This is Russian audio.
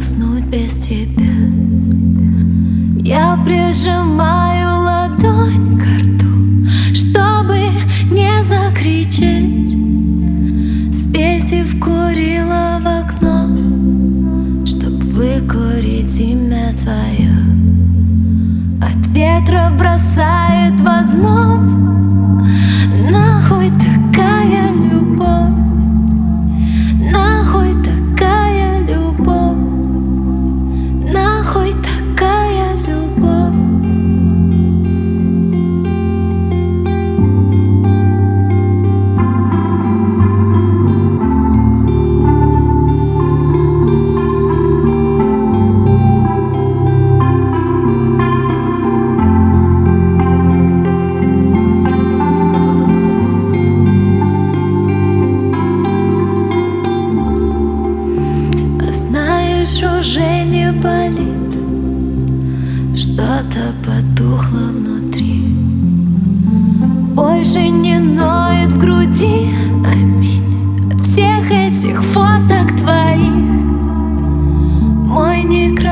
заснуть без тебя. Я прижимаю ладонь к рту, чтобы не закричать, свесив курила в окно, чтоб выкурить имя твое. От ветра бросает в озноб. Нахуй такая любовь, нахуй такая любовь, нахуй такая любовь. Уже не болит, что-то потухло внутри, больше не ноет в груди. Аминь. От всех этих фоток твоих мой некрасивый